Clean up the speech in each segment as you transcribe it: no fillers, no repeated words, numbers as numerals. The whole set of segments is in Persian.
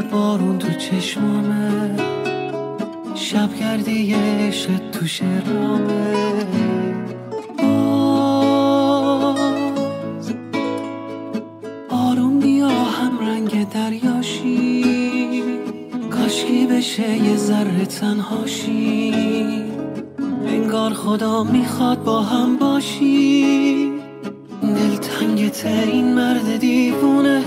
بارون تو چشمامه، شب گردی عشق تو شرامه. باز آروم بیا هم رنگ دریاشی، کاشکی بشه یه ذره تنهاشی. انگار خدا میخواد با هم باشی. دلتنگت این مرد دیوونه،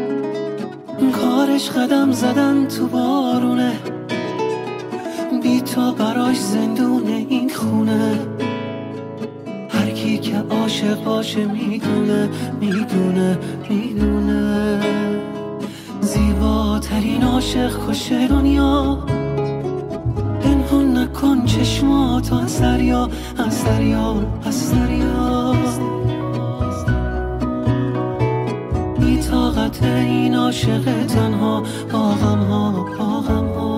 کارش قدم زدن تو بارونه. بی تو براش زندونه این خونه. هر کی که عاشق باشه میدونه میدونه میدونه. زیباترین عاشق کشه دنیا، پنهون نکن چشماتو از دریا از دریا از دریا. بی طاقت این عاشق تنها با غم ها با غم ها.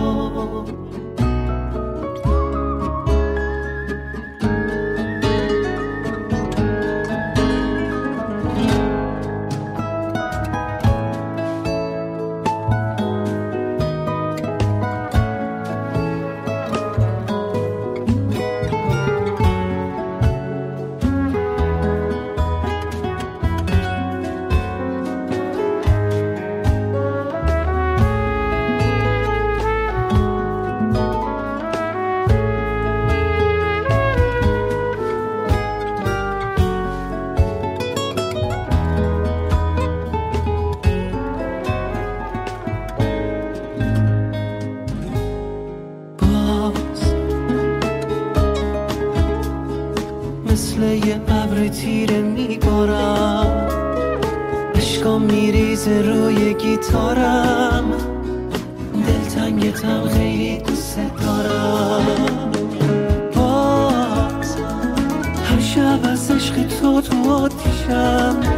مثل یه ابر تیره میبارم، عشقام میریزه روی گیتارم. دلتنگتم خیلی دوست دارم. باز هر شب از عشق تو آتیشم.